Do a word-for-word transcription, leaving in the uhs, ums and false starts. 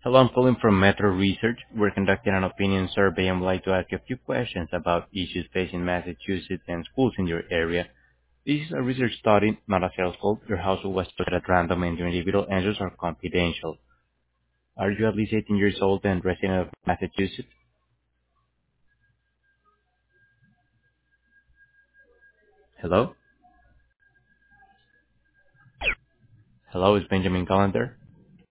Hello, I'm calling from Metro Research. We're conducting an opinion survey and would like to ask you a few questions about issues facing Massachusetts and schools in your area. This is a research study, not a sales call. Your household was chosen at random and your individual answers are confidential. Are you at least eighteen years old and resident of Massachusetts? Hello? Hello, is Benjamin Callender?